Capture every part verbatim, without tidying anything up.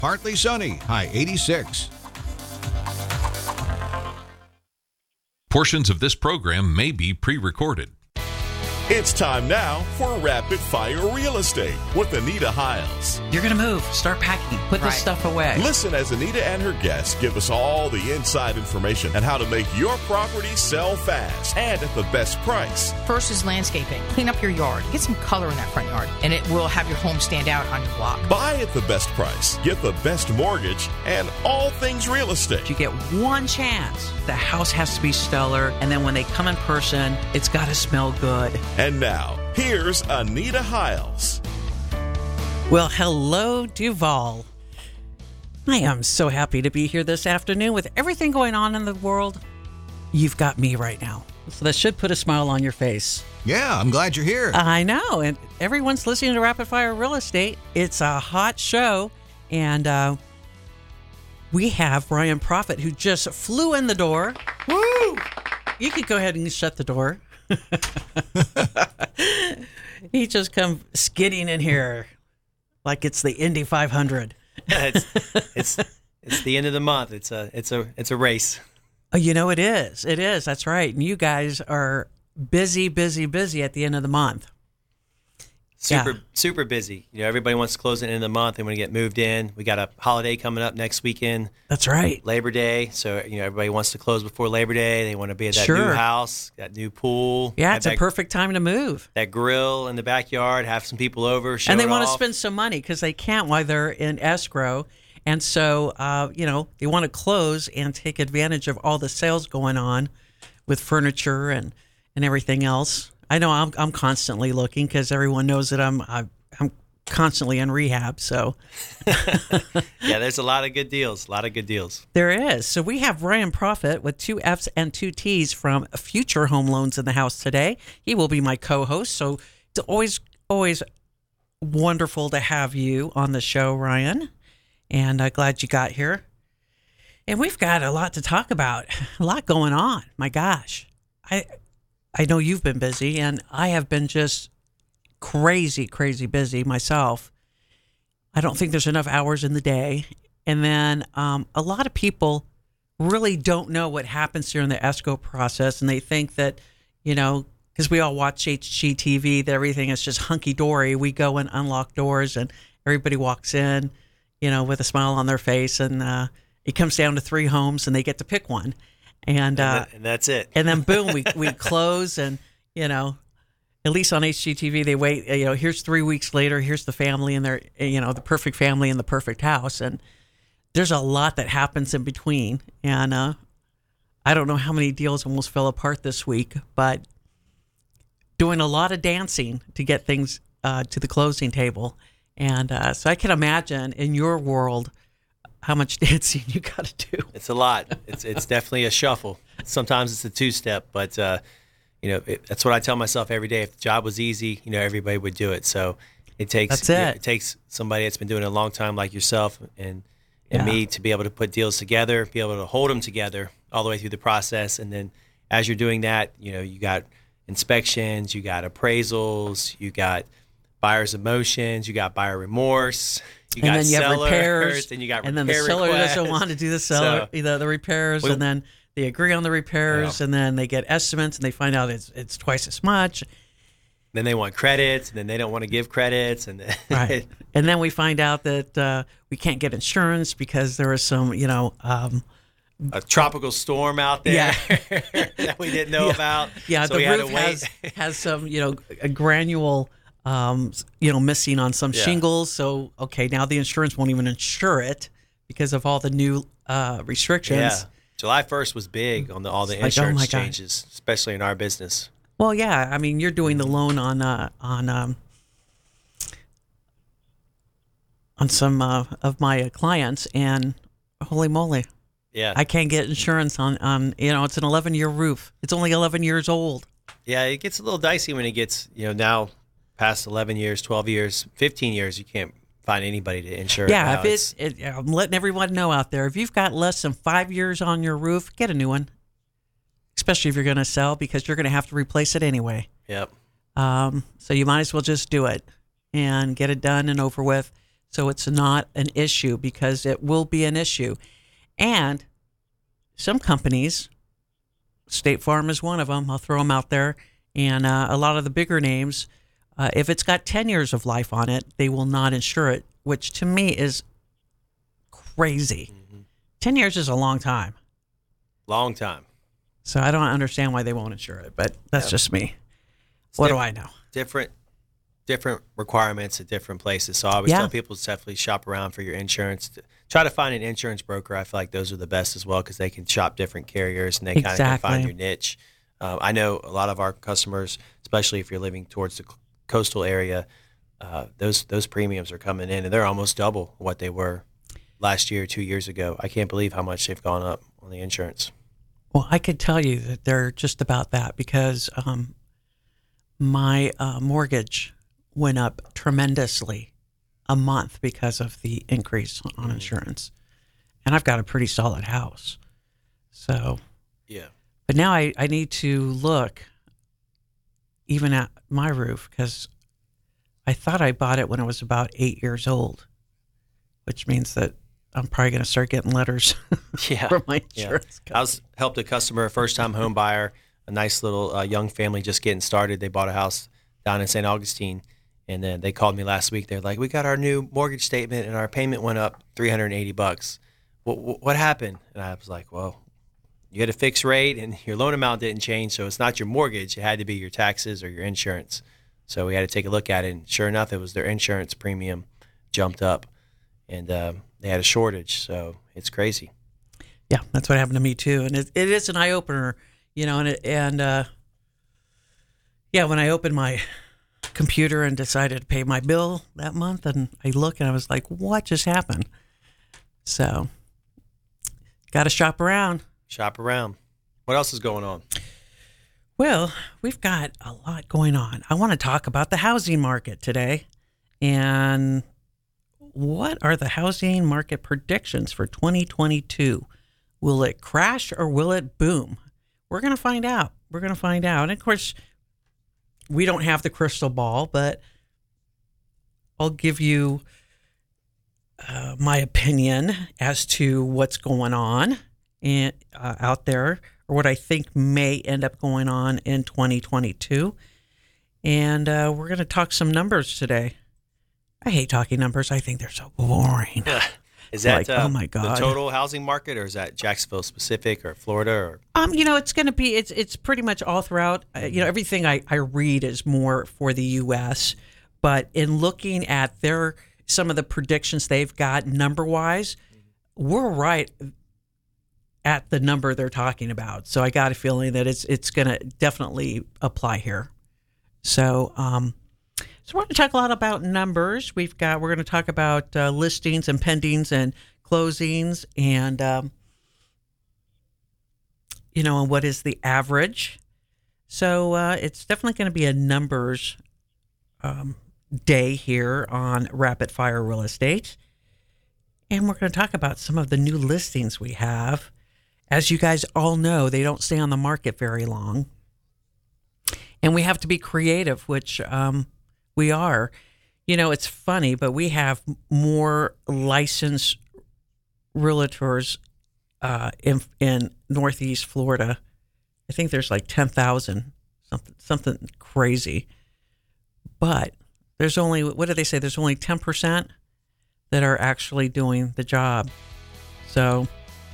Partly sunny, high eighty-six. Portions of this program may be pre-recorded. It's time now for Rapid Fire Real Estate with Anita Hiles. You're going to move. Start packing. Put Right. this stuff away. Listen as Anita and her guests give us all the inside information on how to make your property sell fast and at the best price. First is landscaping. Clean up your yard. Get some color in that front yard, and it will have your home stand out on your block. Buy at the best price. Get the best mortgage and all things real estate. You get one chance. The house has to be stellar, and then when they come in person, it's got to smell good. And now, here's Anita Hiles. Well, hello, Duval. I am so happy to be here this afternoon with everything going on in the world. You've got me right now. So that should put a smile on your face. Yeah, I'm glad you're here. I know. And everyone's listening to Rapid Fire Real Estate. It's a hot show. And uh, we have Ryan Profit, who just flew in the door. Woo! You could go ahead and shut the door. He just come skidding in here like it's the Indy five hundred. it's, it's it's the end of the month. It's a it's a it's a race. Oh, you know it is. It is. That's right. And you guys are busy, busy, busy at the end of the month. Super Yeah. super busy. You know, everybody wants to close at the end of the month. They want to get moved in. We got a holiday coming up next weekend, That's right. Labor Day. So you know, everybody wants to close before Labor Day. They want to be at that Sure. new house, that new pool. Yeah, have it's a that, perfect time to move. that grill in the backyard. Have some people over. Show And they it want to off. spend some money because they can't while they're in escrow. And so, uh, you know, they want to close and take advantage of all the sales going on with furniture and, and everything else. I know I'm I'm constantly looking because everyone knows that I'm I, I'm constantly in rehab. So Yeah, there's a lot of good deals. A lot of good deals. there is. So we have Ryan Profit with two F's and two T's from Future Home Loans in the house today. He will be my co-host. So it's always always wonderful to have you on the show, Ryan. And I'm glad you got here. And we've got a lot to talk about, a lot going on. My gosh. I I know you've been busy, and I have been just crazy, crazy busy myself. I don't think there's enough hours in the day. And then um, a lot of people really don't know what happens during the escrow process, and they think that, you know, because we all watch H G T V, that everything is just hunky-dory. We go and unlock doors, and everybody walks in, you know, with a smile on their face, and uh, it comes down to three homes, and they get to pick one. And And, uh, that- and that's it. and then boom, we we close, and you know, at least on H G T V they wait. You know, here's three weeks later. Here's the family and their, you know, the perfect family in the perfect house, and there's a lot that happens in between. And uh, I don't know how many deals almost fell apart this week, but doing a lot of dancing to get things uh, to the closing table. And uh, so I can imagine in your world how much dancing you got to do. It's a lot. It's it's definitely a shuffle. Sometimes it's a two-step, but uh, you know it, that's what I tell myself every day. If the job was easy, you know everybody would do it. So it takes That's it. it takes somebody that's been doing it a long time, like yourself and Yeah. and me, to be able to put deals together, be able to hold them together all the way through the process. And then as you're doing that, you know you got inspections, you got appraisals, you got buyer's emotions, you got buyer remorse. You And got then you have sellers, repairs, and you got and then the repair seller doesn't requests. want to do the seller, So- the, the repairs, We- and then they agree on the repairs, Yeah. and then they get estimates, and they find out it's it's twice as much, Then they want credits, and then they don't want to give credits, and then right? And then we find out that uh, we can't get insurance because there was some, you know, um, a tropical storm out there Yeah. that we didn't know Yeah. about. yeah, so the we had to roof wait. has has some, you know, a granule, um, you know, missing on some Yeah. shingles. So okay, now the insurance won't even insure it because of all the new uh, restrictions. Yeah, July first was big on the, all the It's like, oh insurance my God. changes, especially in our business. Well, yeah. I mean, you're doing the loan on uh, on um, on some uh, of my clients, and holy moly, Yeah, I can't get insurance on on you know, it's an eleven year roof. It's only eleven years old. yeah, it gets a little dicey when it gets, you know, now past eleven years, twelve years, fifteen years. You can't find anybody to insure. it Yeah, now. if it's, it, I'm letting everyone know out there, if you've got less than five years on your roof, get a new one. Especially if you're going to sell, because you're going to have to replace it anyway. Yep. Um, so you might as well just do it and get it done and over with. So it's not an issue, because it will be an issue. And some companies, State Farm is one of them, I'll throw them out there, and uh, a lot of the bigger names, uh, if it's got ten years of life on it, they will not insure it, which to me is crazy. Mm-hmm. ten years is a long time. Long time. So I don't understand why they won't insure it, but that's yeah. just me. It's what diff- do I know? Different different requirements at different places. So I always yeah. tell people to definitely shop around for your insurance. To try to find an insurance broker. I feel like those are the best as well, because they can shop different carriers and they exactly. kind of can find your niche. Uh, I know a lot of our customers, especially if you're living towards the coastal area, uh, those those premiums are coming in and they're almost double what they were last year, two years ago. I can't believe how much they've gone up on the insurance. Well, I could tell you that they're just about that, because um, my uh, mortgage went up tremendously a month because of the increase on mm-hmm. insurance. And I've got a pretty solid house. So, yeah. But now I, I need to look even at my roof, because I thought I bought it when I was about eight years old, which means that I'm probably going to start getting letters yeah. from my insurance yeah. I was helped a customer, a first-time home buyer, a nice little uh, young family just getting started. They bought a house down in Saint Augustine, and then they called me last week. They're like, "We got our new mortgage statement, and our payment went up three hundred eighty bucks. What, what happened?" And I was like, "Well, you had a fixed rate, and your loan amount didn't change, so it's not your mortgage. It had to be your taxes or your insurance." So we had to take a look at it, and sure enough, it was their insurance premium jumped up, and uh, they had a shortage. So it's crazy. Yeah, that's what happened to me too, and it, it is an eye opener, you know. And it, and uh, yeah, when I opened my computer and decided to pay my bill that month, and I look and I was like, "What just happened?" So, got to shop around. Shop around. What else is going on? Well, we've got a lot going on. I want to talk about the housing market today, and what are the housing market predictions for twenty twenty-two? Will it crash or will it boom? We're going to find out. We're going to find out. And of course, we don't have the crystal ball, but I'll give you uh, my opinion as to what's going on in, uh, out there, or what I think may end up going on in twenty twenty-two. And uh, we're going to talk some numbers today. I hate talking numbers. I think they're so boring. Is that like, uh, oh my God. the total housing market, or is that Jacksonville specific, or Florida? Or um, you know, it's going to be it's it's pretty much all throughout. Uh, you know, everything I, I read is more for the U S, but in looking at their some of the predictions they've got number wise, we're right at the number they're talking about. So I got a feeling that it's it's going to definitely apply here. So. Um, So we're going to talk a lot about numbers. We've got we're going to talk about uh, listings and pendings and closings, and um, you know, and what is the average. So uh, it's definitely going to be a numbers um, day here on Rapid Fire Real Estate, and we're going to talk about some of the new listings we have. As you guys all know, they don't stay on the market very long, and we have to be creative, which. Um, We are. You know, it's funny, but we have more licensed realtors uh, in in Northeast Florida. I think there's like ten thousand, something something crazy. But there's only, what do they say? There's only ten percent that are actually doing the job. So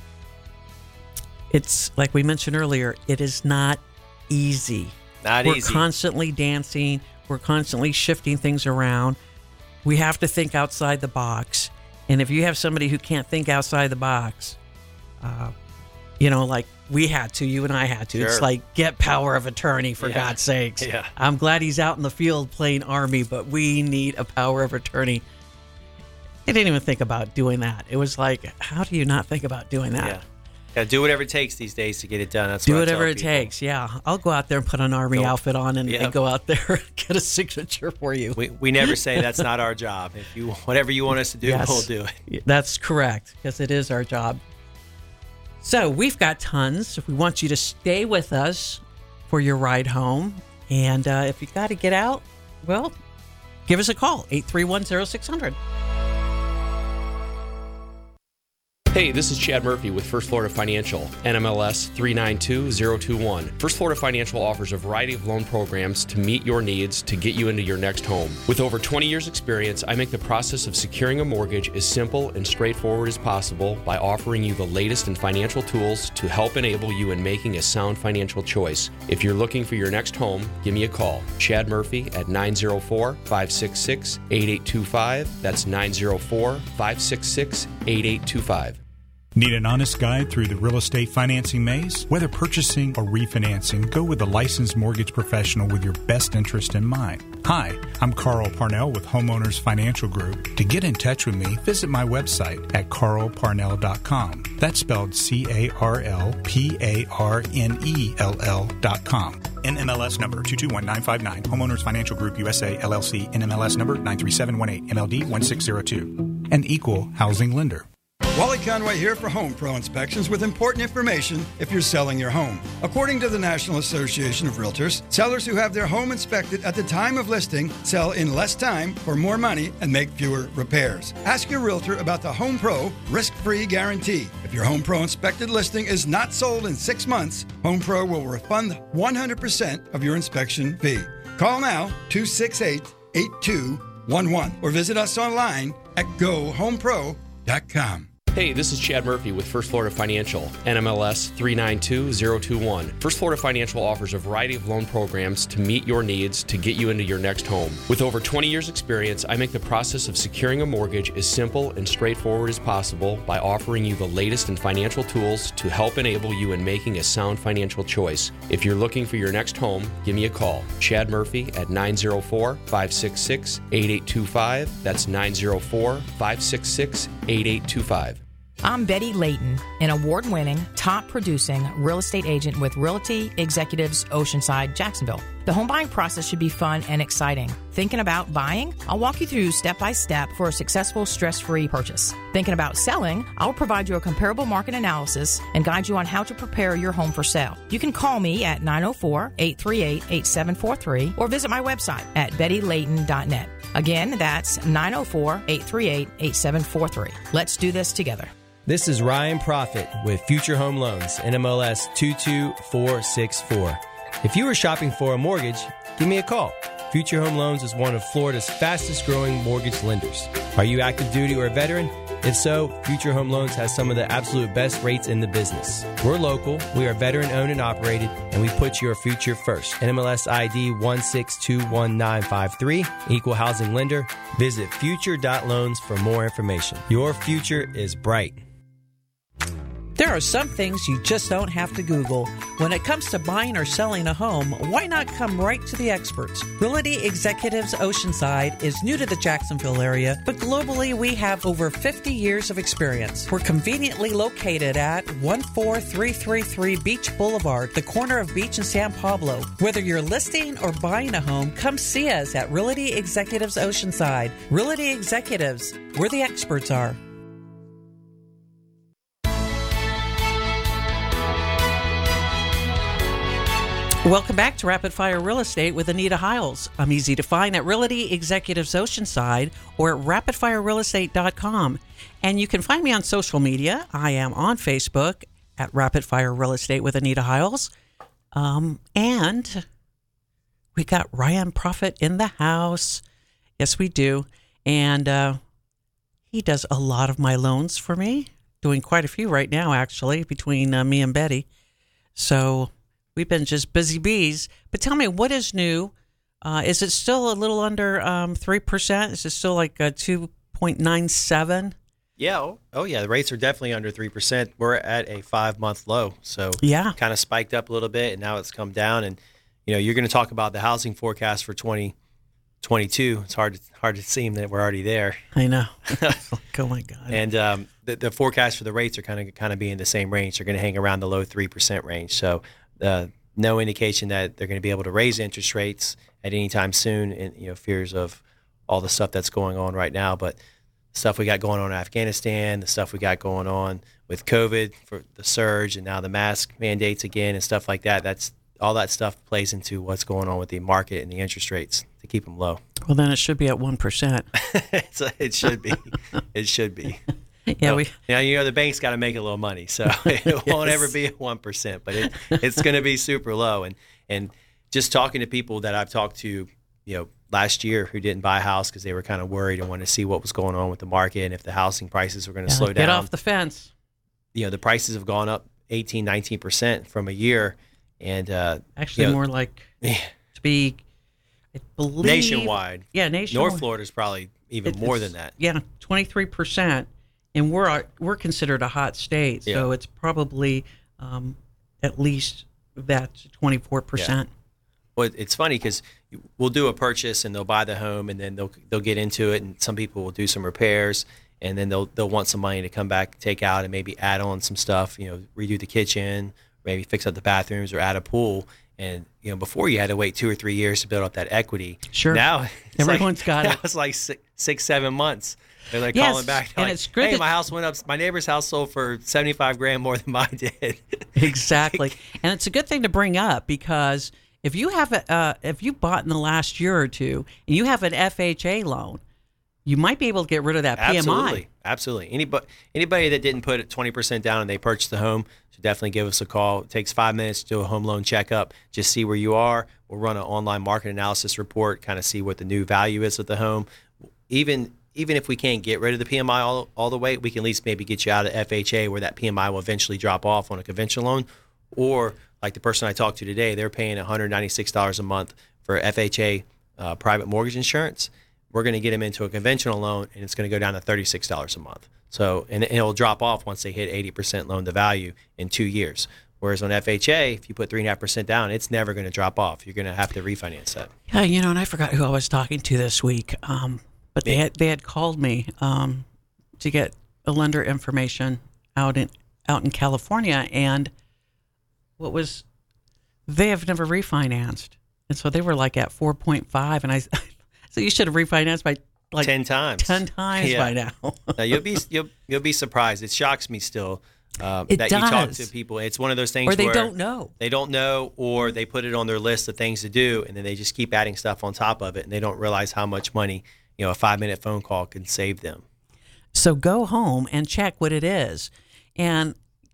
it's like we mentioned earlier, it is not easy. Not We're easy. constantly dancing. We're constantly shifting things around. We have to think outside the box. And if you have somebody who can't think outside the box, uh, you know, like we had to, you and I had to, Sure. It's like, get power of attorney, for Yeah. God's sakes. Yeah. I'm glad he's out in the field playing Army, but we need a power of attorney. I didn't even think about doing that. It was like, how do you not think about doing that? Yeah. Got to do whatever it takes these days to get it done. That's Do what I whatever tell it people. takes. Yeah. I'll go out there and put an Army So, outfit on and, yeah. and go out there and get a signature for you. We we never say that's not our job. If you whatever you want us to do, Yes. we'll do it. That's correct, because it is our job. So we've got tons. We want you to stay with us for your ride home. And uh, if you got to get out, well, give us a call, eight three one, zero six zero zero. Hey, this is Chad Murphy with First Florida Financial, N M L S three nine two zero two one. First Florida Financial offers a variety of loan programs to meet your needs to get you into your next home. With over twenty years experience, I make the process of securing a mortgage as simple and straightforward as possible by offering you the latest in financial tools to help enable you in making a sound financial choice. If you're looking for your next home, give me a call. Chad Murphy at nine zero four, five six six, eight eight two five. That's nine zero four, five six six, eight eight two five. Need an honest guide through the real estate financing maze? Whether purchasing or refinancing, go with a licensed mortgage professional with your best interest in mind. Hi, I'm Carl Parnell with Homeowners Financial Group. To get in touch with me, visit my website at carl parnell dot com. That's spelled C A R L P A R N E L L dot com. N M L S number two two one nine five nine. Homeowners Financial Group U S A, L L C, N M L S number nine three seven one eight, M L D one six zero two. An equal housing lender. Wally Conway here for Home Pro Inspections with important information if you're selling your home. According to the National Association of Realtors, sellers who have their home inspected at the time of listing sell in less time for more money and make fewer repairs. Ask your realtor about the Home Pro risk-free guarantee. If your Home Pro inspected listing is not sold in six months, Home Pro will refund one hundred percent of your inspection fee. Call now, two six eight, eight two one one, or visit us online at go home pro dot com. Hey, this is Chad Murphy with First Florida Financial, N M L S three nine two zero two one. First Florida Financial offers a variety of loan programs to meet your needs to get you into your next home. With over twenty years experience, I make the process of securing a mortgage as simple and straightforward as possible by offering you the latest in financial tools to help enable you in making a sound financial choice. If you're looking for your next home, give me a call. Chad Murphy at nine zero four, five six six, eight eight two five. That's nine zero four, five six six, eight eight two five. I'm Betty Layton, an award-winning, top-producing real estate agent with Realty Executives Oceanside, Jacksonville. The home buying process should be fun and exciting. Thinking about buying? I'll walk you through step-by-step for a successful, stress-free purchase. Thinking about selling? I'll provide you a comparable market analysis and guide you on how to prepare your home for sale. You can call me at nine oh four, eight three eight, eight seven four three or visit my website at betty layton dot net. Again, that's nine oh four, eight three eight, eight seven four three. Let's do this together. This is Ryan Profit with Future Home Loans, N M L S two two four six four. If you are shopping for a mortgage, give me a call. Future Home Loans is one of Florida's fastest growing mortgage lenders. Are you active duty or a veteran? If so, Future Home Loans has some of the absolute best rates in the business. We're local, we are veteran owned and operated, and we put your future first. N M L S I D one six two one nine five three, equal housing lender. Visit future dot loans for more information. Your future is bright. There are some things you just don't have to Google. When it comes to buying or selling a home, why not come right to the experts? Realty Executives Oceanside is new to the Jacksonville area, but globally we have over fifty years of experience. We're conveniently located at one four three three three Beach Boulevard, the corner of Beach and San Pablo. Whether you're listing or buying a home, come see us at Realty Executives Oceanside. Realty Executives, where the experts are. Welcome back to Rapid Fire Real Estate with Anita Hiles. I'm easy to find at Realty Executives Oceanside or at rapid fire real estate dot com. And you can find me on social media. I am on Facebook at Rapid Fire Real Estate with Anita Hiles. Um, and we got Ryan Profit in the house. Yes, we do. And uh, he does a lot of my loans for me, doing quite a few right now, actually, between uh, me and Betty. So we've been just busy bees. But tell me, what is new? Uh, is it still a little under um, three percent? Is it still like a two point nine seven? Yeah. Oh, oh, yeah. The rates are definitely under three percent. We're at a five-month low. So yeah, kind of spiked up a little bit, and now it's come down. And, you know, you're going to talk about the housing forecast for twenty twenty-two. It's hard to, hard to seem that we're already there. I know. Oh, my God. And um, the, the forecast for the rates are kind of kind of be in the same range. They're going to hang around the low three percent range. So Uh, no indication that they're going to be able to raise interest rates at any time soon, and you know fears of all the stuff that's going on right now. But stuff we got going on in Afghanistan, the stuff we got going on with COVID for the surge, and now the mask mandates again and stuff like that. That's all that stuff plays into what's going on with the market and the interest rates to keep them low. Well, then it should be at one percent. So it should be. It should be. Yeah, so, we. Now you know the bank's got to make a little money, so it won't Yes. ever be at one percent, but it, it's going to be super low. And and just talking to people that I've talked to, you know, last year who didn't buy a house because they were kind of worried and wanted to see what was going on with the market and if the housing prices were going to Yeah, slow get down. Get off the fence. You know, the prices have gone up eighteen, nineteen percent from a year, and uh, Actually, you know, more like to be, I believe nationwide. Yeah, nationwide. North Florida is probably even It- more it's- than that. Yeah, twenty-three percent, and we're a- we're considered a hot state, so Yeah. it's probably um, at least that's twenty-four percent. Well, it's funny because we'll do a purchase and they'll buy the home and then they'll they'll get into it, and some people will do some repairs and then they'll they'll want some money to come back, take out, and maybe add on some stuff. You know, redo the kitchen, maybe fix up the bathrooms or add a pool. And you know, before you had to wait two or three years to build up that equity. Sure. Now it's Everyone's like, got it. Now it's like six, six, seven months. They're like Yes, calling back. and like, it's good hey, that- my house went up. My neighbor's house sold for seventy-five grand more than mine did. Exactly, and it's a good thing to bring up because if you have a, uh, if you bought in the last year or two and you have an F H A loan, you might be able to get rid of that P M I. Absolutely, absolutely. Anybody anybody that didn't put twenty percent down and they purchased the home should definitely give us a call. It takes five minutes to do a home loan checkup. Just see where you are. We'll run an online market analysis report, kind of see what the new value is of the home. Even even if we can't get rid of the P M I all, all the way, we can at least maybe get you out of F H A where that P M I will eventually drop off on a conventional loan. Or like the person I talked to today, they're paying one hundred ninety-six dollars a month for F H A uh, private mortgage insurance. We're going to get them into a conventional loan, and it's going to go down to thirty-six dollars a month. So, and it'll drop off once they hit eighty percent loan to value in two years. Whereas on F H A, if you put three point five percent down, it's never going to drop off. You're going to have to refinance that. Yeah, you know, and I forgot who I was talking to this week, um, but they had, they had called me um, to get a lender information out in out in California, and what was they have never refinanced, and so they were like at four point five, and I so you should have refinanced by like ten times, ten times Yeah. by now. Now, you'll be you'll you'll be surprised. It shocks me still uh, It that you talk does. to people. It's one of those things Or they where don't know. They don't know, or they put it on their list of things to do, and then they just keep adding stuff on top of it, and they don't realize how much money, you know, a five minute phone call can save them. So go home and check what it is, and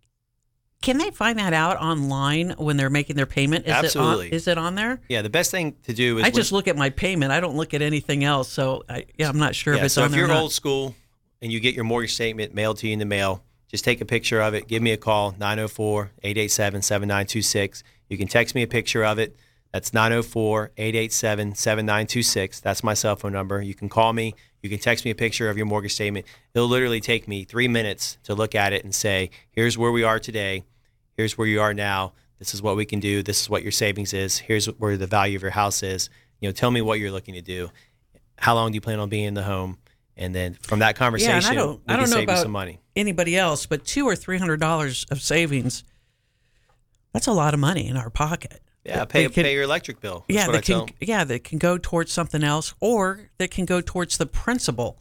can they find that out online when they're making their payment? Is Absolutely. It on, is it on there? Yeah, the best thing to do is I when- just look at my payment. I don't look at anything else. So I, yeah, I'm not sure yeah, if it's so on if there you're or not. old school and you get your mortgage statement mailed to you in the mail, just take a picture of it. Give me a call, nine oh four, eight eight seven, seven nine two six. You can text me a picture of it. That's nine oh four, eight eight seven, seven nine two six. That's my cell phone number. You can call me. You can text me a picture of your mortgage statement. It'll literally take me three minutes to look at it and say, here's where we are today. Here's where you are now. This is what we can do. This is what your savings is. Here's where the value of your house is. You know, tell me what you're looking to do. How long do you plan on being in the home? And then from that conversation, yeah, and I don't, we I can don't know save you about some money. anybody else, but two or three hundred dollars of savings. That's a lot of money in our pocket. Yeah, pay They can- pay your electric bill. That's yeah, what that I tell can 'em. yeah that can go towards something else, or that can go towards the principal.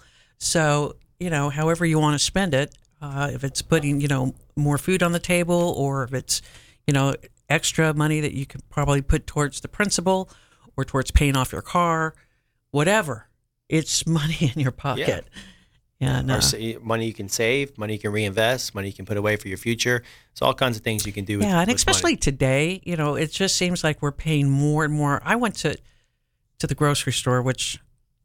So you know, however you want to spend it, uh, if it's putting you know more food on the table, or if it's you know extra money that you could probably put towards the principal or towards paying off your car, whatever. It's money in your pocket. And Or uh, sa- money you can save, money you can reinvest, money you can put away for your future. It's all kinds of things you can do with yeah, and with especially money. today, you know, it just seems like we're paying more and more. I went to to the grocery store, which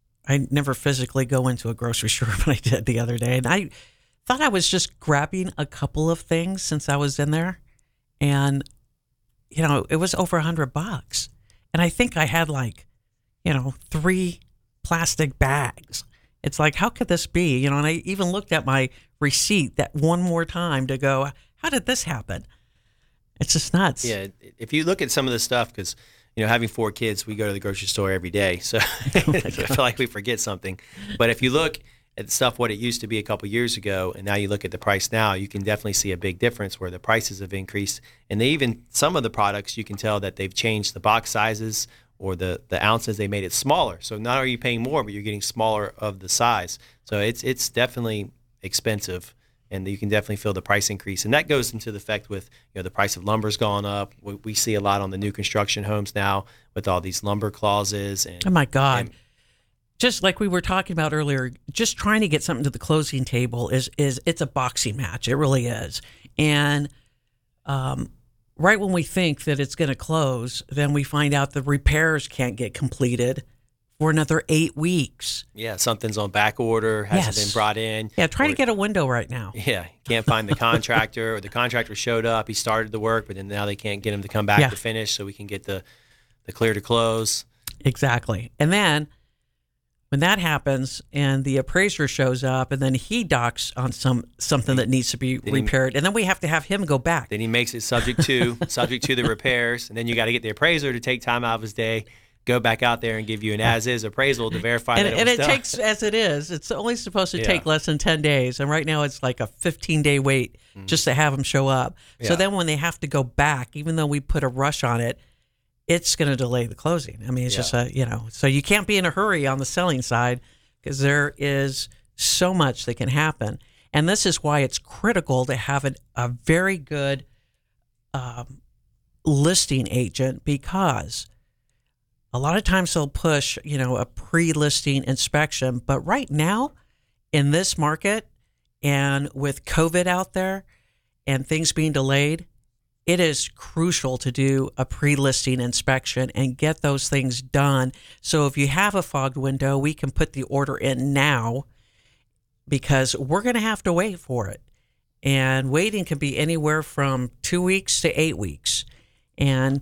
I never physically go into a grocery store, but I did the other day, and I thought I was just grabbing a couple of things since I was in there, and you know, it was over a hundred bucks, and I think I had like, you know, three plastic bags. It's like, how could this be? You know, and I even looked at my receipt that one more time to go, how did this happen? It's just nuts. Yeah, if you look at some of the stuff, because you know, having four kids, we go to the grocery store every day, so Oh I feel like we forget something. But if you look at the stuff what it used to be a couple years ago, and now you look at the price now, you can definitely see a big difference where the prices have increased, and they even some of the products you can tell that they've changed the box sizes or the, the ounces. They made it smaller. So not are you paying more, but you're getting smaller of the size. So it's it's definitely expensive, and you can definitely feel the price increase. And that goes into the effect with, you know, the price of lumber's gone up. We, we see a lot on the new construction homes now with all these lumber clauses. And Oh my God. and- just like we were talking about earlier, just trying to get something to the closing table is is it's a boxing match. It really is. And um, right when we think that it's going to close, then we find out the repairs can't get completed for another eight weeks. Yeah, something's on back order, hasn't Yes. been brought in. Yeah, trying or, to get a window right now. Yeah, can't find the contractor, or the contractor showed up, he started the work, but then now they can't get him to come back Yeah. to finish, so we can get the the clear to close. Exactly. And then when that happens and the appraiser shows up and then he docks on some something that needs to be Then he- repaired, and then we have to have him go back. Then he makes it subject to subject to the repairs, and then you got to get the appraiser to take time out of his day, go back out there and give you an as-is appraisal to verify And, that it and was it done. takes, as it is, it's only supposed to Yeah. take less than ten days. And right now it's like a fifteen-day wait just to have them show up. So Yeah. then when they have to go back, even though we put a rush on it, it's going to delay the closing. I mean, it's Yeah. just a, you know, so you can't be in a hurry on the selling side because there is so much that can happen. And this is why it's critical to have an, a very good um, listing agent, because a lot of times they'll push, you know, a pre-listing inspection. But right now in this market and with COVID out there and things being delayed, it is crucial to do a pre-listing inspection and get those things done. So if you have a fogged window, we can put the order in now because we're going to have to wait for it. And waiting can be anywhere from two weeks to eight weeks. And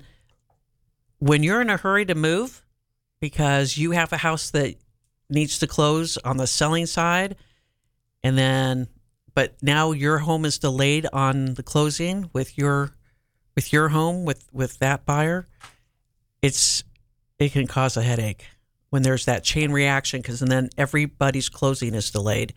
when you're in a hurry to move because you have a house that needs to close on the selling side, and then, but now your home is delayed on the closing with your with your home, with, with that buyer, it's it can cause a headache when there's that chain reaction, because then everybody's closing is delayed.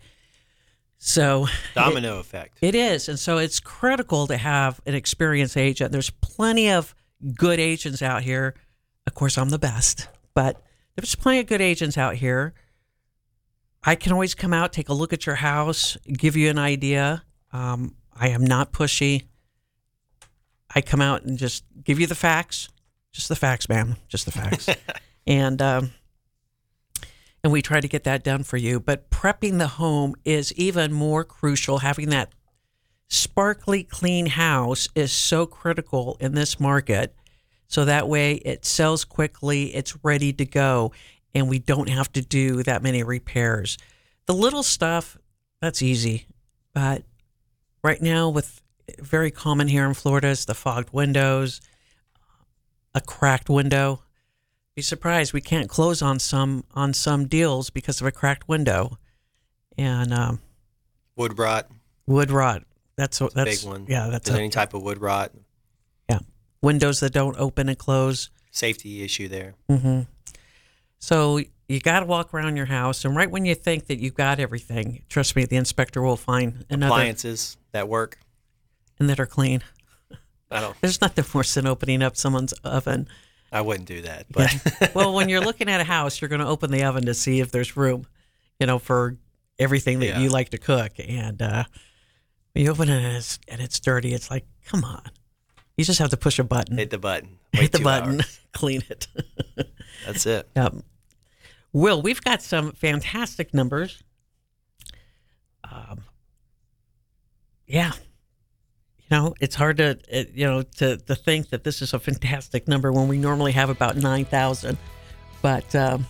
So Domino it, effect. It is. And so it's critical to have an experienced agent. There's plenty of good agents out here. Of course, I'm the best, but there's plenty of good agents out here. I can always come out, take a look at your house, give you an idea. Um, I am not pushy. I come out and just give you the facts, just the facts, ma'am, just the facts. and um, and we try to get that done for you. But prepping the home is even more crucial. Having that sparkly clean house is so critical in this market. So that way it sells quickly, it's ready to go, and we don't have to do that many repairs. The little stuff, that's easy. But right now, with very common here in Florida, is the fogged windows, a cracked window. Be surprised we can't close on some on some deals because of a cracked window, and um, Wood rot. Wood rot. That's a That's a that's big one. Yeah, that's There's a, any type of wood rot. yeah. Windows that don't open and close. Safety issue there. Mm-hmm. So you got to walk around your house, and right when you think that you've got everything, trust me, the inspector will find another Appliances that work. and that are clean. I don't. There's nothing worse than opening up someone's oven. I wouldn't do that. But Yeah. Well, when you're looking at a house, you're going to open the oven to see if there's room, you know, for everything that Yeah. you like to cook. And uh, when you open it and it's, and it's dirty, it's like, come on. You just have to push a button. hit the button. Hit Wait the two button, hours. clean it. That's it. Um, Will, we've got some fantastic numbers. Um, yeah. You know, it's hard to, uh, you know, to, to think that this is a fantastic number when we normally have about nine thousand. But um,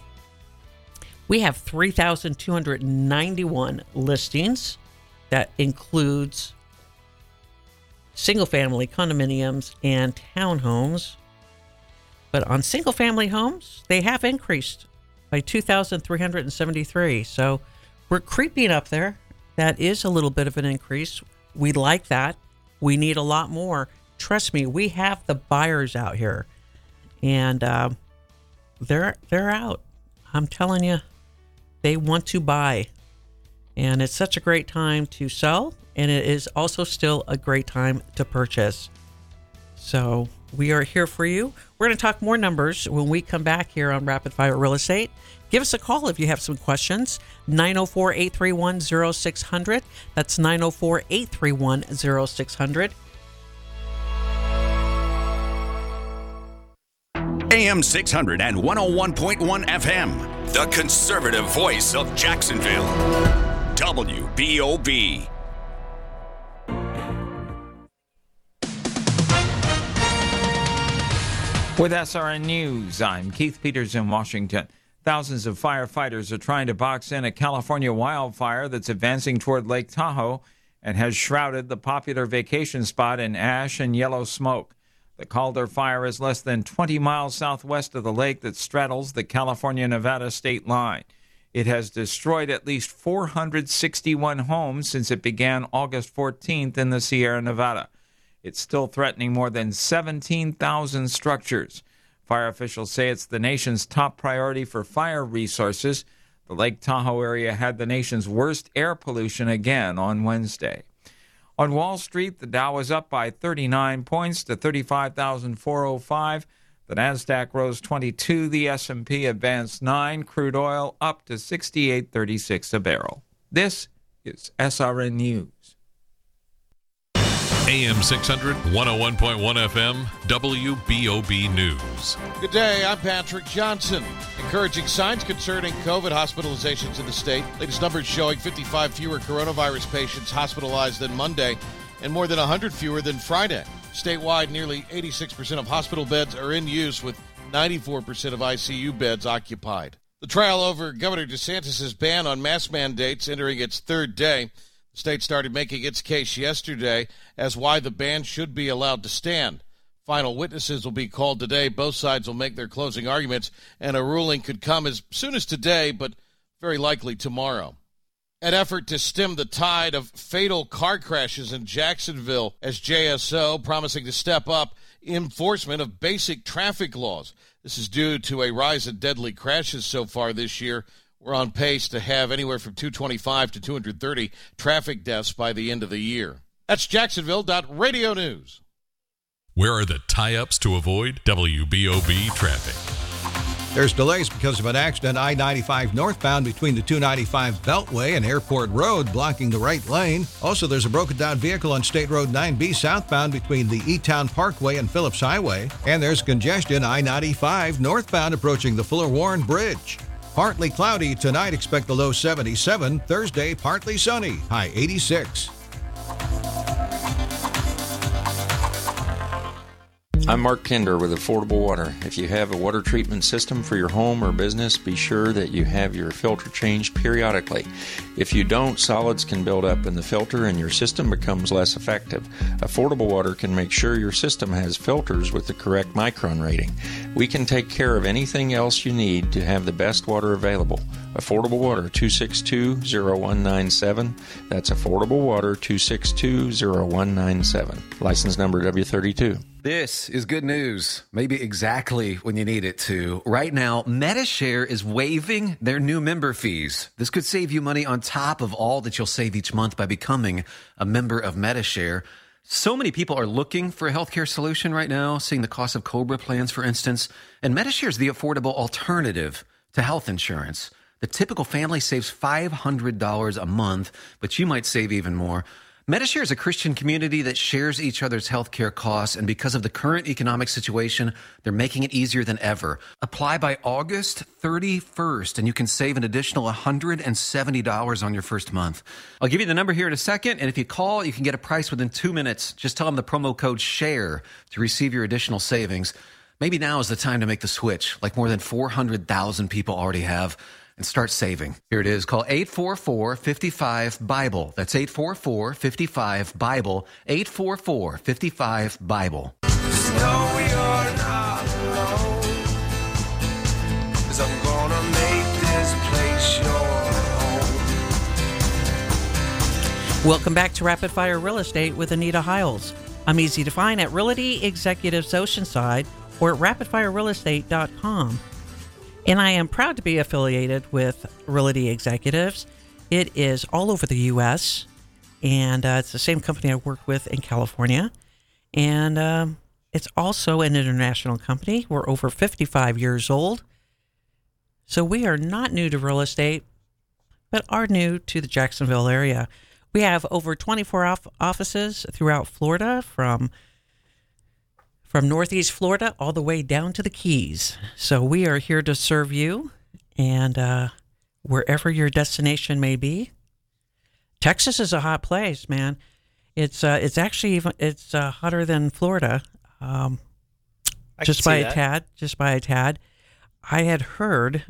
we have three thousand two hundred ninety-one listings. That includes single-family condominiums and townhomes. But on single-family homes, they have increased by two thousand three hundred seventy-three. So we're creeping up there. That is a little bit of an increase. We like that. We need a lot more. Trust me, we have the buyers out here, and uh, they're they're out. I'm telling you, they want to buy, and it's such a great time to sell, and it is also still a great time to purchase. So we are here for you. We're going to talk more numbers when we come back here on Rapid Fire Real Estate. Give us a call if you have some questions. nine oh four, eight three one, oh six hundred. That's nine oh four, eight three one, oh six hundred. A M six hundred and one oh one point one F M. The conservative voice of Jacksonville. W B O B. With S R N News, I'm Keith Peters in Washington. Thousands of firefighters are trying to box in a California wildfire that's advancing toward Lake Tahoe and has shrouded the popular vacation spot in ash and yellow smoke. The Calder Fire is less than twenty miles southwest of the lake that straddles the California-Nevada state line. It has destroyed at least four hundred sixty-one homes since it began August fourteenth in the Sierra Nevada. It's still threatening more than seventeen thousand structures. Fire officials say it's the nation's top priority for fire resources. The Lake Tahoe area had the nation's worst air pollution again on Wednesday. On Wall Street, the Dow was up by thirty-nine points to thirty-five thousand four hundred five. The Nasdaq rose twenty-two. The S and P advanced nine. Crude oil up to sixty-eight thirty-six a barrel. This is S R N News. A M six hundred, one oh one point one F M, W B O B News. Good day, I'm Patrick Johnson. Encouraging signs concerning COVID hospitalizations in the state. Latest numbers showing fifty-five fewer coronavirus patients hospitalized than Monday and more than one hundred fewer than Friday. Statewide, nearly eighty-six percent of hospital beds are in use, with ninety-four percent of I C U beds occupied. The trial over Governor DeSantis' ban on mask mandates entering its third day. The state started making its case yesterday as why the ban should be allowed to stand. Final witnesses will be called today. Both sides will make their closing arguments, and a ruling could come as soon as today, but very likely tomorrow. An effort to stem the tide of fatal car crashes in Jacksonville as J S O promising to step up enforcement of basic traffic laws. This is due to a rise in deadly crashes so far this year. We're on pace to have anywhere from two hundred twenty-five to two hundred thirty traffic deaths by the end of the year. That's Jacksonville dot radio news. Where are the tie-ups to avoid W B O B traffic? There's delays because of an accident I ninety-five northbound between the two ninety-five Beltway and Airport Road, blocking the right lane. Also, there's a broken-down vehicle on State Road nine B southbound between the E-Town Parkway and Phillips Highway. And there's congestion I ninety-five northbound approaching the Fuller Warren Bridge. Partly cloudy tonight, expect the low seventy-seven. Thursday, partly sunny, high eighty-six. I'm Mark Kinder with Affordable Water. If you have a water treatment system for your home or business, be sure that you have your filter changed periodically. If you don't, solids can build up in the filter and your system becomes less effective. Affordable Water can make sure your system has filters with the correct micron rating. We can take care of anything else you need to have the best water available. Affordable Water, two six two, oh one nine seven. That's Affordable Water, two six two, oh one nine seven. License number W thirty-two. This is good news, maybe exactly when you need it to. Right now, Medi-Share is waiving their new member fees. This could save you money on top of all that you'll save each month by becoming a member of Medi-Share. So many people are looking for a healthcare solution right now, seeing the cost of COBRA plans, for instance. And Medi-Share is the affordable alternative to health insurance. The typical family saves five hundred dollars a month, but you might save even more. Medi-Share is a Christian community that shares each other's healthcare costs, and because of the current economic situation, they're making it easier than ever. Apply by August thirty-first, and you can save an additional one hundred seventy dollars on your first month. I'll give you the number here in a second, and if you call, you can get a price within two minutes. Just tell them the promo code SHARE to receive your additional savings. Maybe now is the time to make the switch, like more than four hundred thousand people already have. And start saving. Here it is. Call eight four four, five five, BIBLE. That's eight four four, five five, BIBLE. eight four four, five five, BIBLE. Just know you're not alone, 'cause I'm gonna make this place your home. Welcome back to Rapid Fire Real Estate with Anita Hiles. I'm easy to find at Realty Executives Oceanside or at rapid fire real estate dot com. And I am proud to be affiliated with Realty Executives. It is all over the U S, and uh, it's the same company I work with in California. And um, it's also an international company. We're over fifty-five years old. So we are not new to real estate, but are new to the Jacksonville area. We have over twenty-four off- offices throughout Florida, from from Northeast Florida all the way down to the Keys. So we are here to serve you, and uh, wherever your destination may be. Texas is a hot place, man. It's uh, it's actually even it's uh, hotter than Florida, um, just by a tad. Just by a tad. I had heard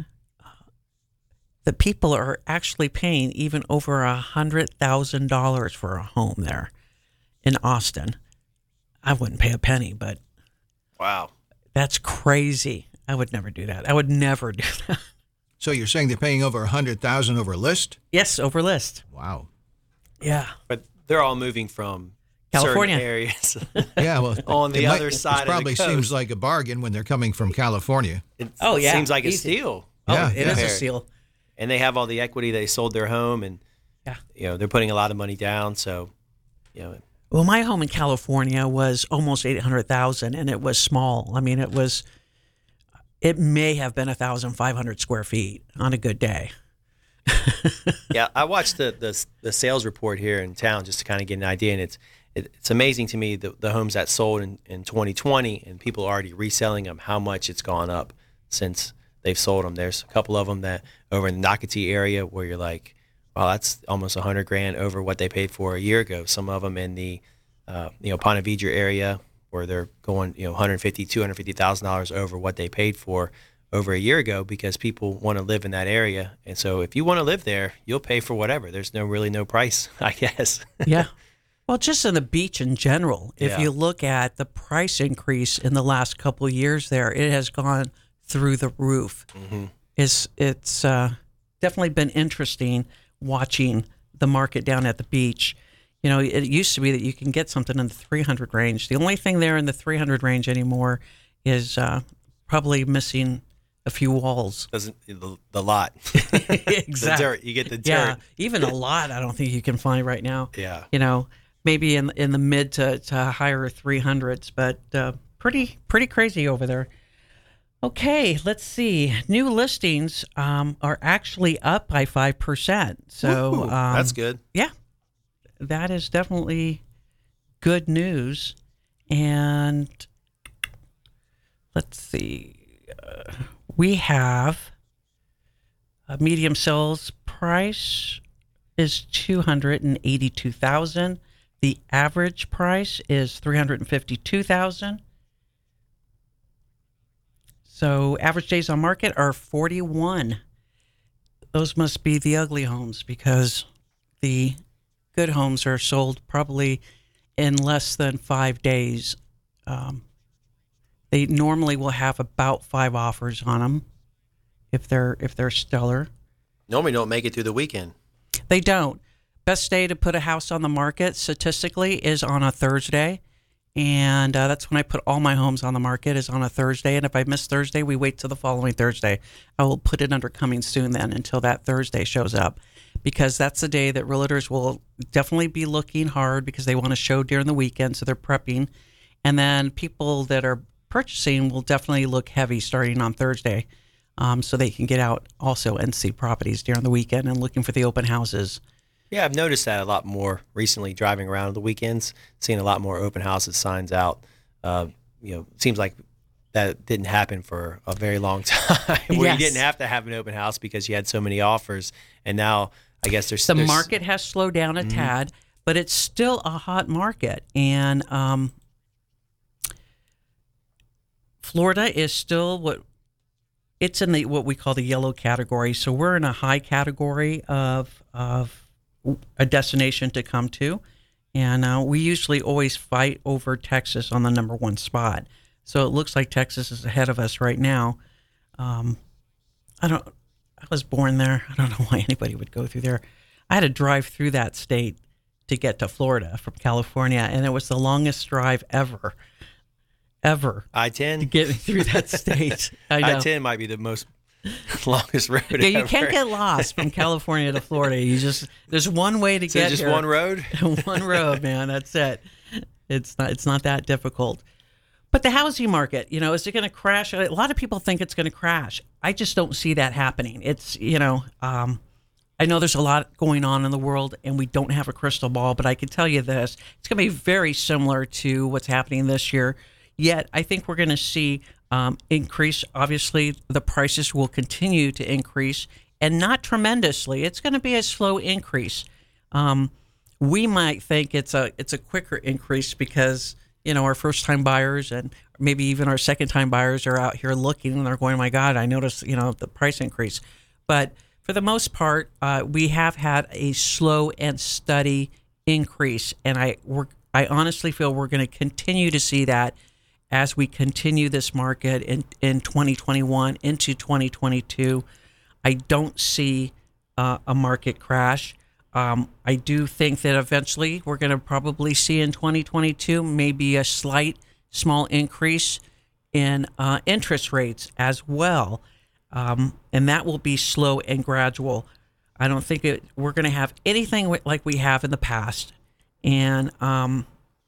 that people are actually paying even over a hundred thousand dollars for a home there in Austin. I wouldn't pay a penny, but wow, that's crazy. I would never do that. I would never do that. So you're saying they're paying over a hundred thousand over list? Yes, over list. Wow. Yeah, but they're all moving from California certain areas. Yeah, well, on the it other might, side it probably of the coast. seems like a bargain when they're coming from California. It oh yeah, seems like a Easy. steal. Oh, Yeah, it yeah. is a steal. And they have all the equity. They sold their home, and yeah, you know they're putting a lot of money down. So, you know. Well, my home in California was almost eight hundred thousand, and it was small. I mean, it was. It may have been a thousand five hundred square feet on a good day. Yeah, I watched the, the the sales report here in town just to kind of get an idea, and it's it, it's amazing to me the, the homes that sold in, in twenty twenty, and people are already reselling them, how much it's gone up since they've sold them. There's a couple of them that over in the Nocatee area where you're like, wow, that's almost a hundred grand over what they paid for a year ago. Some of them in the uh, you know Ponte Vedra area where they're going you know one hundred fifty, two hundred fifty thousand dollars over what they paid for over a year ago, because people want to live in that area. And so if you want to live there, you'll pay for whatever. There's no really no price, I guess. Yeah. Well, just on the beach in general, if Yeah. you look at the price increase in the last couple of years there, it has gone through the roof. Mm-hmm. It's, it's uh, definitely been interesting watching the market down at the beach. You know, it used to be that you can get something in the three hundred range. The only thing there in the three hundred range anymore is uh, probably missing a few walls. Doesn't the, the lot. Exactly. The dirt. You get the dirt. Yeah, even a lot I don't think you can find right now. Yeah. You know, maybe in in the mid to, to higher three hundreds, but uh, pretty pretty crazy over there. Okay, let's see. New listings um, are actually up by five percent. So Ooh, um, that's good. Yeah, that is definitely good news. And let's see. Uh, we have a medium sales price is two hundred eighty-two thousand dollars. The average price is three hundred fifty-two thousand dollars. So average days on market are forty-one. Those must be the ugly homes, because the good homes are sold probably in less than five days. Um, they normally will have about five offers on them if they're if they're stellar. Normally don't make it through the weekend. They don't. Best day to put a house on the market statistically is on a Thursday. And uh, that's when I put all my homes on the market, is on a Thursday. And if I miss Thursday, we wait till the following Thursday. I will put it under coming soon then until that Thursday shows up, because that's the day that realtors will definitely be looking hard, because they want to show during the weekend, so they're prepping. And then people that are purchasing will definitely look heavy starting on Thursday, um, so they can get out also and see properties during the weekend and looking for the open houses. Yeah, I've noticed that a lot more recently, driving around on the weekends, seeing a lot more open houses signs out. Uh, you know, it seems like that didn't happen for a very long time, where Yes. you didn't have to have an open house because you had so many offers. And now I guess there's The there's, market has slowed down a tad, but it's still a hot market. And um, Florida is still what it's in the what we call the yellow category. So we're in a high category of of a destination to come to, and uh, we usually always fight over Texas on the number one spot. So it looks like Texas is ahead of us right now. Um, I don't. I was born there. I don't know why anybody would go through there. I had to drive through that state to get to Florida from California, and it was the longest drive ever, ever. I ten to get through that state. I know. I ten might be the most longest road. Yeah, you ever. can't get lost from California to Florida. You just there's one way to So get just here. one road? One road, man. That's it. It's not. It's not that difficult. But the housing market, you know, is it going to crash? A lot of people think it's going to crash. I just don't see that happening. It's, you know, um, I know there's a lot going on in the world, and we don't have a crystal ball. But I can tell you this: it's going to be very similar to what's happening this year. yet I think we're going to see um, increase. Obviously, the prices will continue to increase, and not tremendously. It's going to be a slow increase. Um, we might think it's a it's a quicker increase because, you know, our first time buyers and maybe even our second time buyers are out here looking and they're going, my God, I noticed, you know, the price increase. But for the most part, uh, we have had a slow and steady increase. And I we're, I honestly feel we're going to continue to see that as we continue this market in, in twenty twenty-one into twenty twenty-two. I don't see uh, a market crash. Um, I do think that eventually we're going to probably see in twenty twenty-two maybe a slight, small increase in uh, interest rates as well. Um, and that will be slow and gradual. I don't think it, we're going to have anything like we have in the past. And um,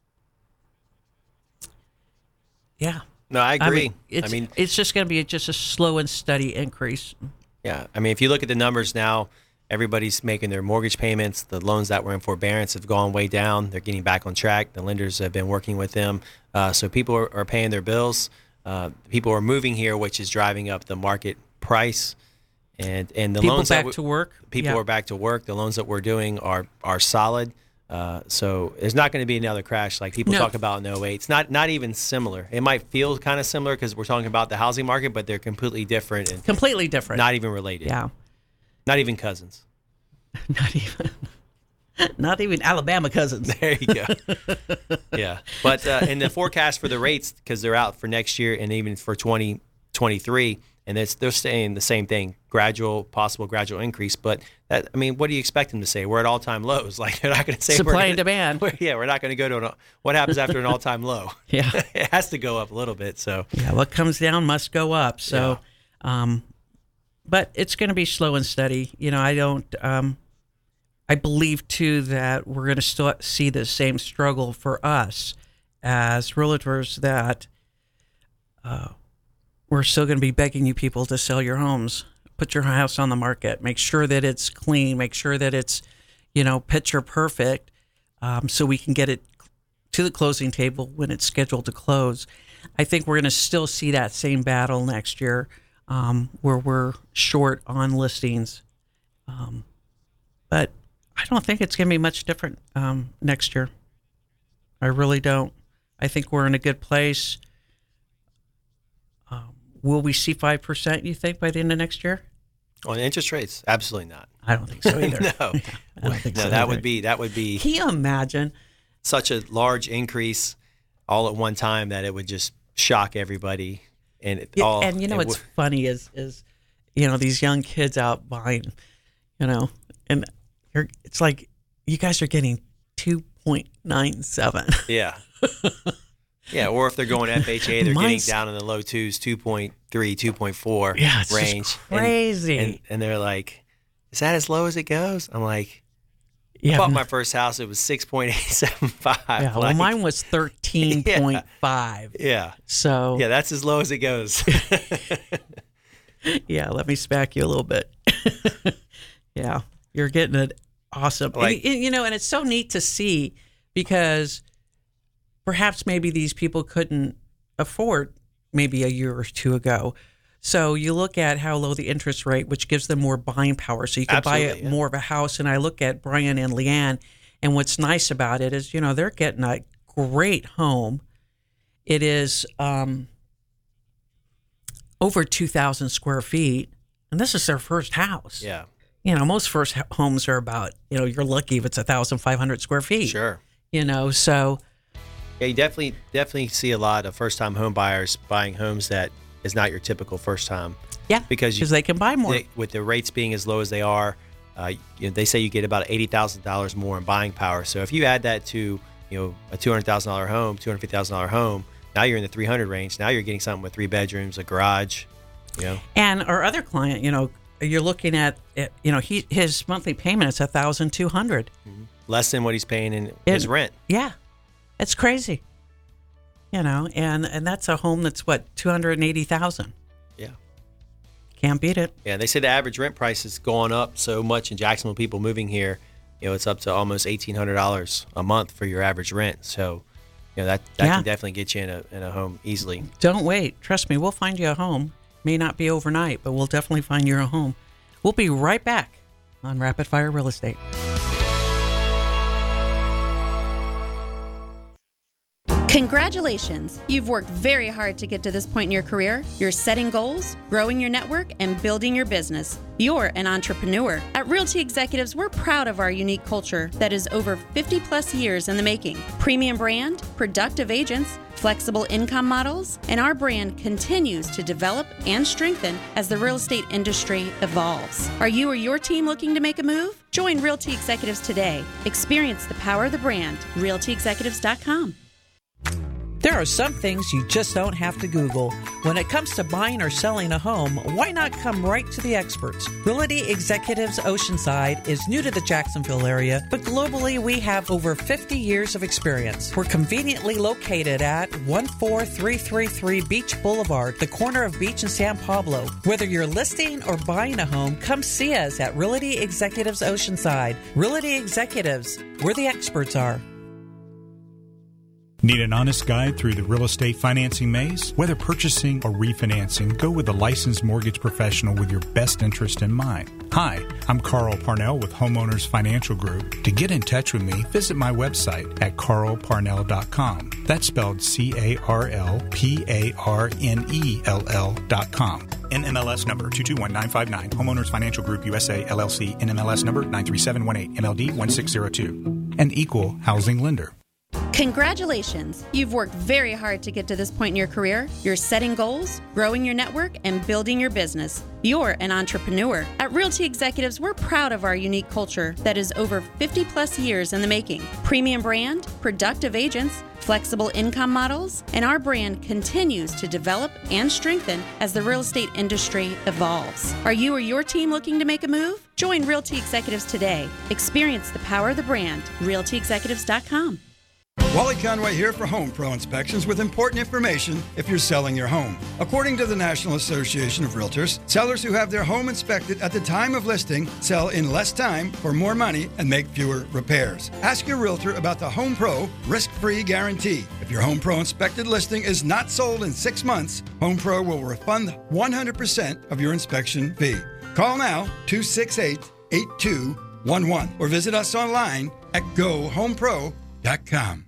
yeah. No, I agree. I mean, it's, I mean, it's just going to be just a slow and steady increase. Yeah. I mean, if you look at the numbers now, everybody's making their mortgage payments. The loans that were in forbearance have gone way down. They're getting back on track. The lenders have been working with them. Uh, so people are, are paying their bills. Uh, people are moving here, which is driving up the market price. And and the people loans back that we, to work. People yeah. are back to work. The loans that we're doing are are solid. Uh, so there's not going to be another crash like people No. talk about in oh eight. It's not not even similar. It might feel kind of similar because we're talking about the housing market, but they're completely different and completely different. not even related. Yeah. Not even cousins. Not even, not even Alabama cousins. There you go. Yeah, but uh, in the forecast for the rates, because they're out for next year and even for twenty twenty-three, and it's, they're saying the same thing: gradual, possible gradual increase. But that, I mean, what do you expect them to say? We're at all-time lows. Like they're not going to say Supply we're gonna, and demand. We're, yeah, we're not going to go to an. What happens after an all-time low? Yeah, it has to go up a little bit. So yeah, what comes down must go up. So, yeah. um, but it's going to be slow and steady. You know, I don't. Um, I believe, too, that we're going to still see the same struggle for us as realtors, that uh, we're still going to be begging you people to sell your homes, put your house on the market, make sure that it's clean, make sure that it's, you know, picture perfect, um, so we can get it to the closing table when it's scheduled to close. I think we're going to still see that same battle next year, um, where we're short on listings. Um, but I don't think it's going to be much different um, next year. I really don't. I think we're in a good place. Um, will we see five percent, you think, by the end of next year? on interest rates, absolutely not. I don't think so either. no, I don't think no, so that either. would be that would be. Can you imagine such a large increase all at one time that it would just shock everybody? And it Yeah, all. and you know it what's w- funny is is you know these young kids out buying, you know, and you're, it's like you guys are getting two point nine seven. Yeah. Yeah, or if they're going F H A, they're Mine's- getting down in the low twos, two point three, two point four Yeah, it's just range. And- crazy. And, and they're like, is that as low as it goes? I'm like, Yeah, I bought but- my first house, it was six point eight seven five. Yeah, well, Like, mine was thirteen point five. Yeah. So Yeah, that's as low as it goes. yeah, let me smack you a little bit. Yeah, you're getting it awesome. And, Like- you know, and it's so neat to see because perhaps maybe these people couldn't afford maybe a year or two ago. So you look at how low the interest rate, which gives them more buying power. So you can buy Absolutely, it yeah. more of a house. And I look at Brian and Leanne, and what's nice about it is, you know, they're getting a great home. It is um, over two thousand square feet, and this is their first house. Yeah. You know, most first h- homes are about, you know, you're lucky if it's one thousand five hundred square feet. Sure. You know, so Yeah, you definitely definitely see a lot of first time home buyers buying homes that is not your typical first time. yeah, Because you, because they can buy more. they, with the rates being as low as they are, uh, you know, they say you get about eighty thousand dollars more in buying power. So if you add that to, you know, a two hundred thousand dollars home, two hundred fifty thousand dollars home, now you're in the three hundred range. Now you're getting something with three bedrooms, a garage, you know. And our other client, you know, you're looking at, it, you know, he his monthly payment is one thousand two hundred dollars. Less than what he's paying in his It- rent. Yeah, it's crazy. You know, and and that's a home that's what two hundred eighty thousand dollars. Yeah. Can't beat it. Yeah, they say the average rent price has gone up so much in Jacksonville. People moving here, you know, it's up to almost eighteen hundred dollars a month for your average rent. So you know, that, that Yeah. can definitely get you in a, in a home easily. Don't wait. Trust me, we'll find you a home. May not be overnight, but we'll definitely find you a home. We'll be right back on Rapid Fire Real Estate. Congratulations! You've worked very hard to get to this point in your career. You're setting goals, growing your network, and building your business. You're an entrepreneur. At Realty Executives, we're proud of our unique culture that is over fifty plus years in the making. Premium brand, productive agents, flexible income models, and our brand continues to develop and strengthen as the real estate industry evolves. Are you or your team looking to make a move? Join Realty Executives today. Experience the power of the brand. realty executives dot com. There are some things you just don't have to Google. When it comes to buying or selling a home, why not come right to the experts? Realty Executives Oceanside is new to the Jacksonville area, but globally we have over fifty years of experience. We're conveniently located at one four three three three Beach Boulevard, the corner of Beach and San Pablo. Whether you're listing or buying a home, come see us at Realty Executives Oceanside. Realty Executives, where the experts are. Need an honest guide through the real estate financing maze? Whether purchasing or refinancing, go with a licensed mortgage professional with your best interest in mind. Hi, I'm Carl Parnell with Homeowners Financial Group. To get in touch with me, visit my website at carl parnell dot com. That's spelled C A R L P A R N E L L dot com. N M L S number two two one nine five nine. Homeowners Financial Group U S A L L C. N M L S number nine three seven one eight. M L D one six zero two. An equal housing lender. Congratulations! You've worked very hard to get to this point in your career. You're setting goals, growing your network, and building your business. You're an entrepreneur. At Realty Executives, we're proud of our unique culture that is over fifty plus years in the making. Premium brand, productive agents, flexible income models, and our brand continues to develop and strengthen as the real estate industry evolves. Are you or your team looking to make a move? Join Realty Executives today. Experience the power of the brand. realty executives dot com. Wally Conway here for Home Pro Inspections with important information if you're selling your home. According to the National Association of Realtors, sellers who have their home inspected at the time of listing sell in less time for more money and make fewer repairs. Ask your realtor about the Home Pro risk-free guarantee. If your Home Pro inspected listing is not sold in six months, Home Pro will refund one hundred percent of your inspection fee. Call now, two six eight, eight two one one, or visit us online at go home pro dot com.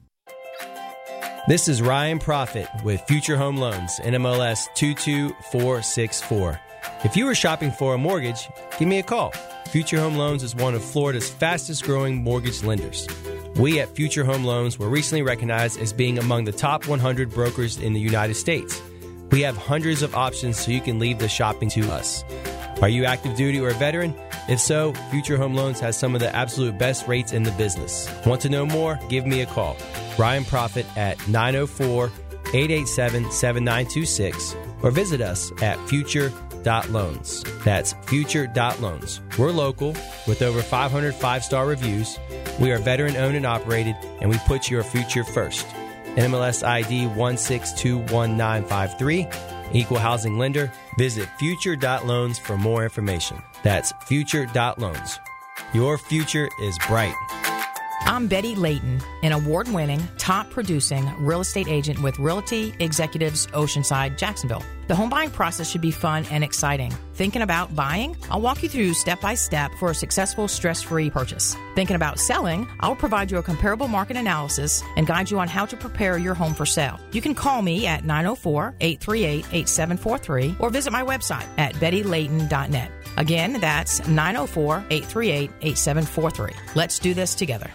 This is Ryan Profit with Future Home Loans, N M L S two two four six four. If you are shopping for a mortgage, give me a call. Future Home Loans is one of Florida's fastest growing mortgage lenders. We at Future Home Loans were recently recognized as being among the top one hundred brokers in the United States. We have hundreds of options so you can leave the shopping to us. Are you active duty or a veteran? If so, Future Home Loans has some of the absolute best rates in the business. Want to know more? Give me a call. Ryan Profit at nine oh four, eight eight seven, seven nine two six or visit us at future dot loans. That's future dot loans. We're local with over five hundred five-star reviews. We are veteran-owned and operated, and we put your future first. N M L S I D one six two one nine five three. Equal housing lender. Visit future dot loans for more information. That's future dot loans. Your future is bright. I'm Betty Layton, an award-winning, top-producing real estate agent with Realty Executives Oceanside, Jacksonville. The home buying process should be fun and exciting. Thinking about buying? I'll walk you through step-by-step for a successful, stress-free purchase. Thinking about selling? I'll provide you a comparable market analysis and guide you on how to prepare your home for sale. You can call me at nine oh four, eight three eight, eight seven four three or visit my website at betty layton dot net. Again, that's nine oh four, eight three eight, eight seven four three. Let's do this together.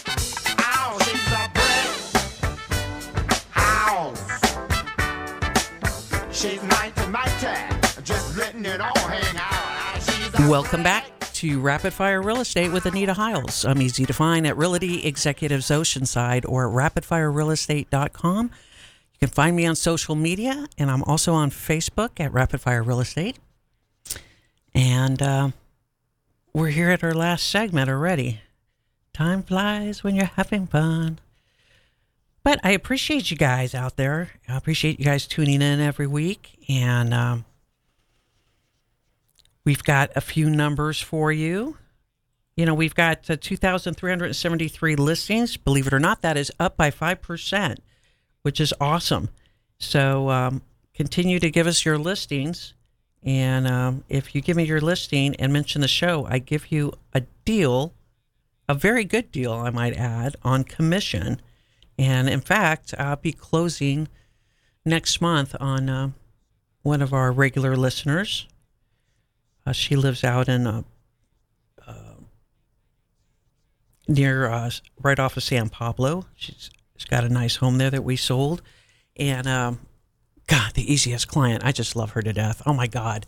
She's mighty, mighty, just letting it all hang out. She's Welcome back to Rapid Fire Real Estate with Anita Hiles. I'm easy to find at Realty Executives Oceanside or at rapid fire real estate dot com. You can find me on social media, and I'm also on Facebook at Rapid Fire Real Estate. And uh, we're here at our last segment already. Time flies when you're having fun. But I appreciate you guys out there. I appreciate you guys tuning in every week. And um, we've got a few numbers for you. You know, we've got uh, two thousand three hundred seventy-three listings. Believe it or not, that is up by five percent which is awesome. So um, continue to give us your listings. And um, if you give me your listing and mention the show, I give you a deal, a very good deal, I might add, on commission. And in fact, I'll be closing next month on uh, one of our regular listeners. Uh, she lives out in uh, uh, near uh, right off of San Pablo. She's, she's got a nice home there that we sold. And um, God, the easiest client. I just love her to death. Oh my God.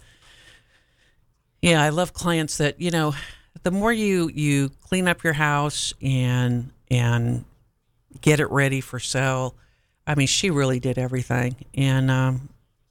Yeah, I love clients that, you know, the more you, you clean up your house and and get it ready for sale. I mean, she really did everything. And um,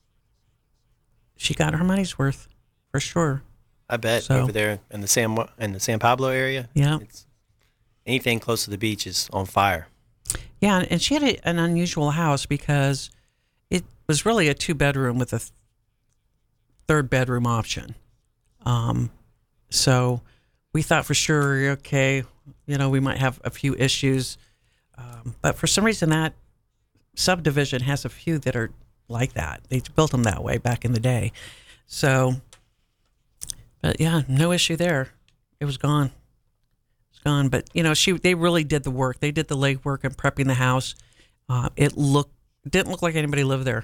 she got her money's worth for sure. I bet So- over there in the San in the San Pablo area. Yeah. It's, anything close to the beach is on fire. Yeah, and she had a, an unusual house because it was really a two-bedroom with a th- third bedroom option. Um, so we thought for sure, okay, you know, we might have a few issues. Um, but for some reason, that subdivision has a few that are like that. They built them that way back in the day. So, but yeah, no issue there. It was gone. It's gone. But, you know, she they really did the work. They did the legwork and prepping the house. Uh, it looked didn't look like anybody lived there.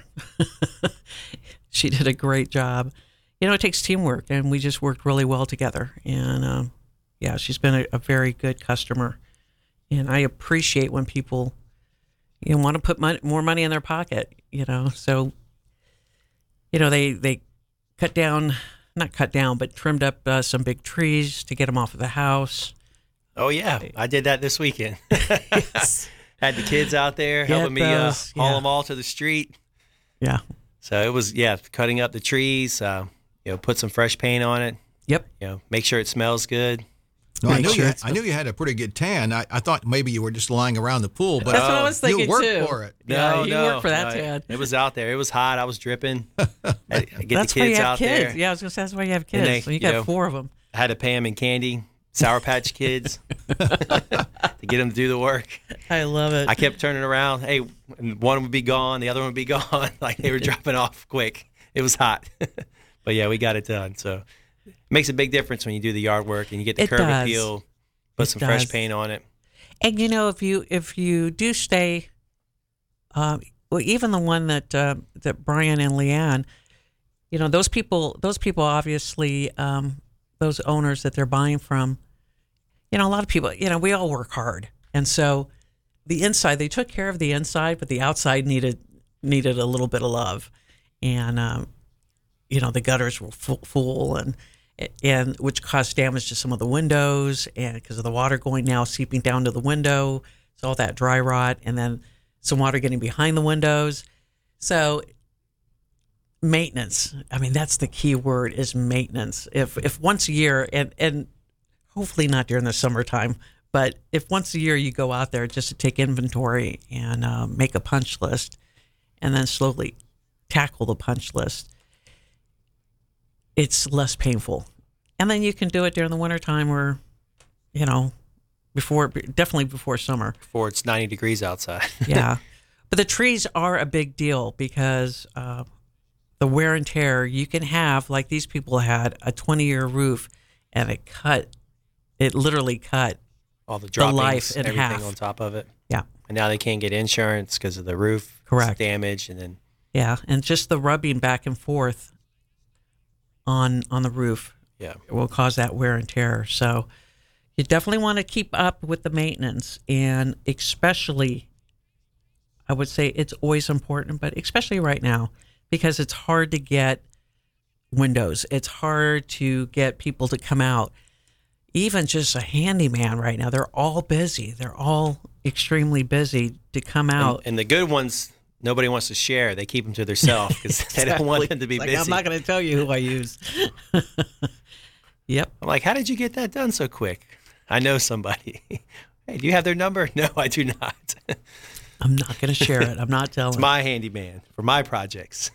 She did a great job. You know, it takes teamwork, and we just worked really well together. And, um, yeah, she's been a, a very good customer. And I appreciate when people, you know, want to put money, more money in their pocket, you know. So, you know, they, they cut down, not cut down, but trimmed up uh, some big trees to get them off of the house. Oh, yeah. I did that this weekend. Yes. Had the kids out there Get helping me uh, those, haul yeah. them all to the street. Yeah. So it was, yeah, cutting up the trees, uh, you know, put some fresh paint on it. Yep. You know, make sure it smells good. No, I, Make knew sure you, it's- I knew you had a pretty good tan. I, I thought maybe you were just lying around the pool, but That's what I was thinking, you worked too. for it. Yeah, No, you no, worked for that, no, Tad. It was out there. It was hot. I was dripping. I had to get That's the why you kids have out kids. there. Yeah, I was going to say that's why you have And kids. they, so you you got know, four of them. I had to pay them in candy, Sour Patch Kids, to get them to do the work. I love it. I kept turning around. Hey, one would be gone, the other one would be gone. Like they were dropping off quick. It was hot, but yeah, we got it done. So it makes a big difference when you do the yard work and you get the It curb does. appeal, put It some fresh does. paint on it. And you know, if you if you do stay, uh, well, even the one that uh, that Brian and Leanne, you know, those people, those people obviously, um, those owners that they're buying from, you know, a lot of people, you know, we all work hard, and so the inside, they took care of the inside, but the outside needed needed a little bit of love, and um, you know, the gutters were full, full and. And which caused damage to some of the windows, and because of the water going now seeping down to the window, so all that dry rot, and then some water getting behind the windows. So maintenance. I mean, that's the key word is maintenance. If if once a year, and and hopefully not during the summertime, but if once a year you go out there just to take inventory and uh, make a punch list, and then slowly tackle the punch list, it's less painful. And then you can do it during the wintertime or, you know, before, definitely before summer. Before it's ninety degrees outside. Yeah. But the trees are a big deal because uh, the wear and tear, you can have, like these people had, a twenty-year roof and it cut, it literally cut All the droppings, life in everything half. on top of it. Yeah. And now they can't get insurance because of the roof Correct. damage, and then Yeah. And just the rubbing back and forth on on the roof yeah, will cause that wear and tear. So you definitely want to keep up with the maintenance, and especially, I would say it's always important, but especially right now, because it's hard to get windows. It's hard to get people to come out. Even just a handyman right now, they're all busy. They're all extremely busy to come out. and, and the good ones, nobody wants to share. They keep them to themselves because they don't want them to be Like, busy. I'm not going to tell you who I use. Yep. I'm like, how did you get that done so quick? I know somebody. Hey, do you have their number? No, I do not. I'm not going to share it. I'm not telling. It's my handyman for my projects.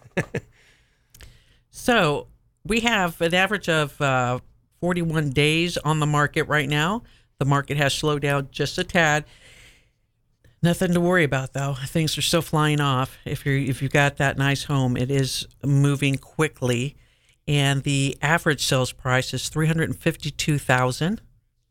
So we have an average of uh, forty-one days on the market right now. The market has slowed down just a tad. Nothing to worry about, though. Things are still flying off. If you're if you've got that nice home, it is moving quickly, and the average sales price is three hundred and fifty-two thousand.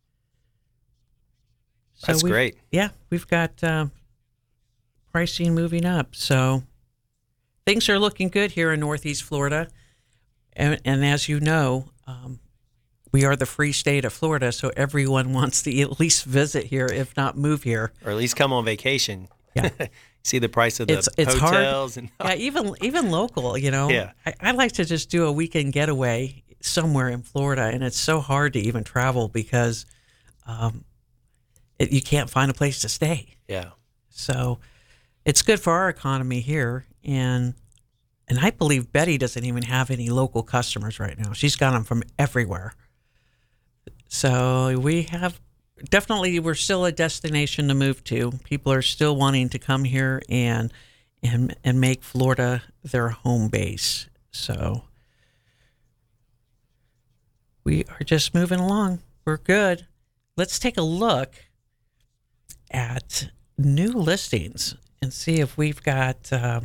So That's we've- great. Yeah, we've got uh, pricing moving up, so things are looking good here in Northeast Florida. And, and as you know, um, we are the free state of Florida, so everyone wants to at least visit here, if not move here. Or at least come on vacation. Yeah. See the price of the It's it's hotels. hard. And, yeah, even even local, you know. Yeah. I, I like to just do a weekend getaway somewhere in Florida, and it's so hard to even travel because um, it, you can't find a place to stay. Yeah. So it's good for our economy here, and and I believe Betty doesn't even have any local customers right now. She's got them from everywhere. So we have definitely we're still a destination to move to. People are still wanting to come here and and and make Florida their home base. So we are just moving along. We're good. Let's take a look at new listings and see if we've got uh,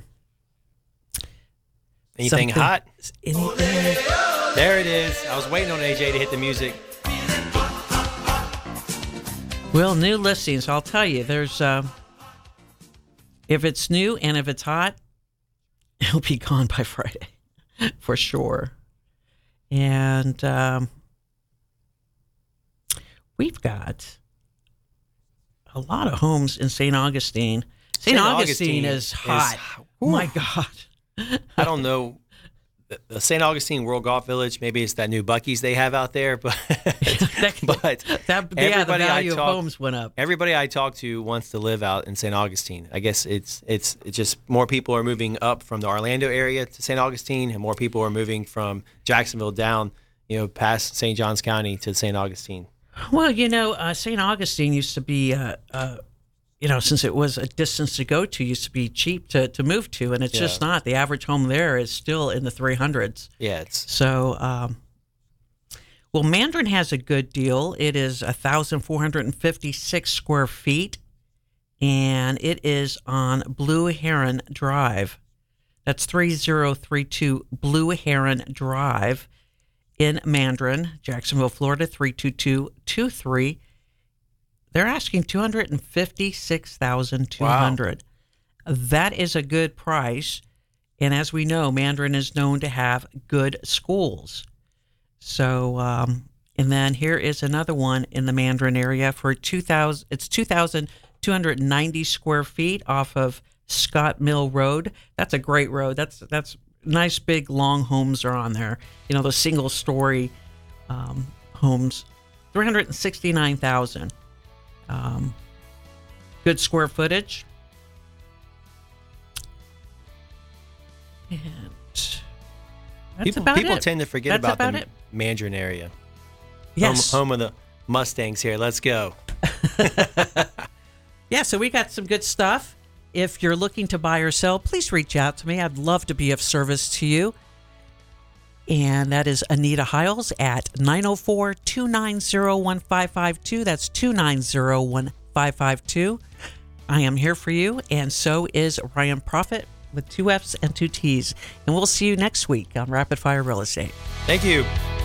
anything something- hot? Anything? There it is. I was waiting on A J to hit the music. Well, new listings. I'll tell you, there's uh, if it's new and if it's hot, it'll be gone by Friday for sure. And um, we've got a lot of homes in Saint Augustine. Saint Augustine, is hot. Oh my God. I don't know. The- The Saint Augustine World Golf Village, maybe it's that new Buc-ee's they have out there, but but that, yeah, the everybody I value of talk- homes went up. Everybody I talk to wants to live out in Saint Augustine. I guess it's it's it's just more people are moving up from the Orlando area to Saint Augustine, and more people are moving from Jacksonville down, you know, past Saint Johns County to Saint Augustine. Well, you know, uh, Saint Augustine used to be, uh, uh, you know, since it was a distance to go to, used to be cheap to, to move to, and it's Yeah. just not. The average home there is still in the three hundreds. Yeah, it's So, um, well, Mandarin has a good deal. It is one thousand four hundred fifty-six square feet, and it is on Blue Heron Drive. That's three zero three two Blue Heron Drive in Mandarin, Jacksonville, Florida, three two two two three. They're asking two hundred fifty-six thousand two hundred dollars. Wow. That is a good price. And as we know, Mandarin is known to have good schools. So, um, and then here is another one in the Mandarin area for two thousand. It's two thousand two hundred ninety square feet off of Scott Mill Road. That's a great road. That's that's nice, big, long homes are on there. You know, those single story um, homes. three hundred sixty-nine thousand. Um, good square footage. And that's people about people it. tend to forget That's about, about the it. Mandarin area. Yes. Home, home of the Mustangs here. Let's go. Yeah, so we got some good stuff. If you're looking to buy or sell, please reach out to me. I'd love to be of service to you. And that is Anita Hiles at nine oh four, two nine zero, one five five two. That's two nine zero, one five five two. I am here for you, and so is Ryan Profit with two F's and two T's. And we'll see you next week on Rapid Fire Real Estate. Thank you.